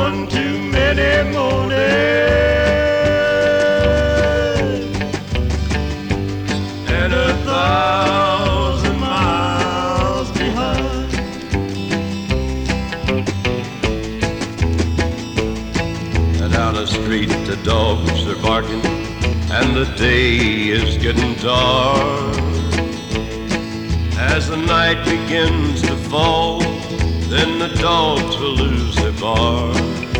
one too many mornings, and 1,000 miles behind. And down the street the dogs are barking, and the day is getting dark. As the night begins to fall, then the dogs will lose their bark.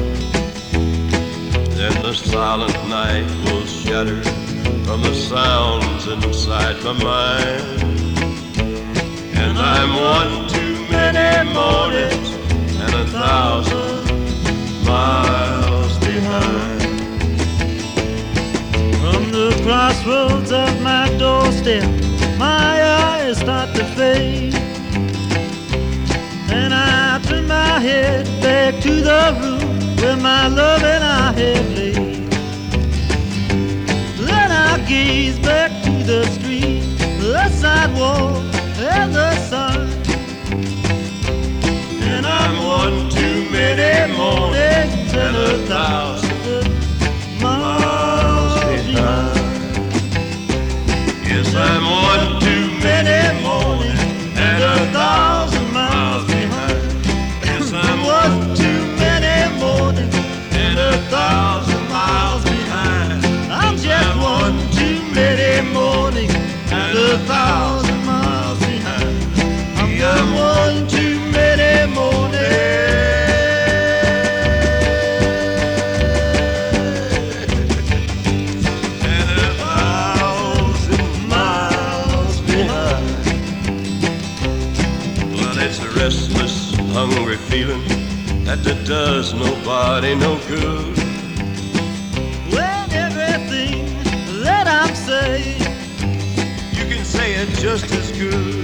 Then the silent night will shatter from the sounds inside my mind. And I'm one too many mornings and 1,000 miles behind. From the crossroads of my doorstep, my eyes start to fade, and I turn my head back to the room where my love and I had laid. Then I gaze back to the street, the sidewalk and the sun, and I'm one too many mornings and 1,000 miles behind. Yes, I'm one too many mornings and 1,000 miles behind. Yes, I'm one too many mornings and 1,000 miles behind. I'm just one too many mornings and 1,000 miles behind. I'm one too many mornings and 1,000 miles behind. Well, it's a restless, hungry feeling that does nobody no good. When everything that I'm saying, You can say it just as good,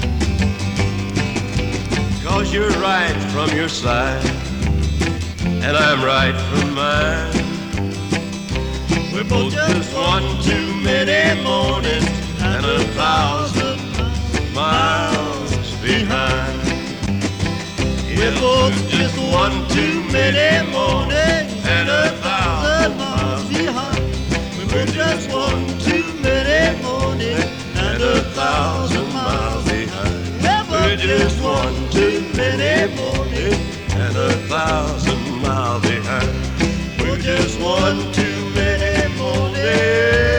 'cause you're right from your side and I'm right from mine. We're both just one too many mornings and 1,000 miles behind. we're both just one too many mornings and 1,000 miles behind. We're just one too many mornings and 1,000 miles behind. We're just one too many mornings and 1,000 miles behind. We're just one too many mornings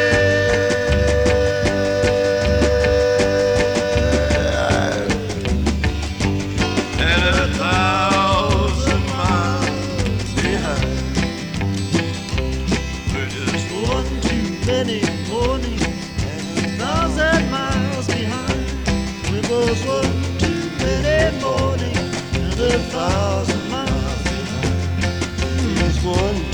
and 1,000 miles behind. We're just one too many mornings and 1,000 miles behind. We're both one too many mornings and 1,000 miles behind. just one